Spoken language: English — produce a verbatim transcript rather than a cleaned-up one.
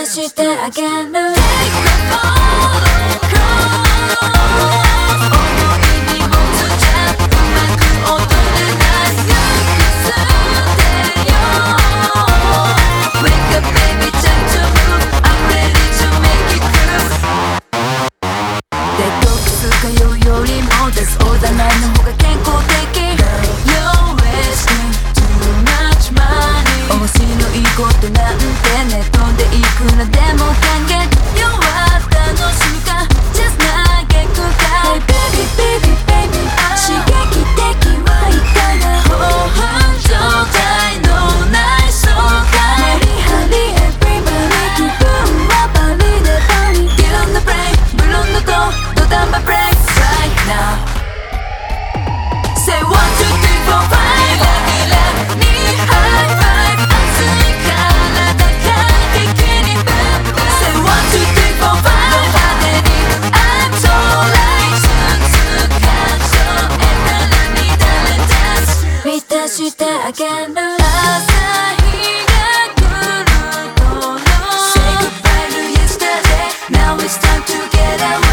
たしてあげることなんてね飛んでいくらでも還元弱楽しむか Just 嘆くか Hey baby baby baby 刺激的はいかが興奮状態の内装かメリハリ Everybody 気分はバリでバリ Get on the break ブロンドと土壇場ブレイク Right now Say one two three four five ラギラにハイファイブしてあげる朝日が来る頃 Say goodbye to yesterday Now it's time to get out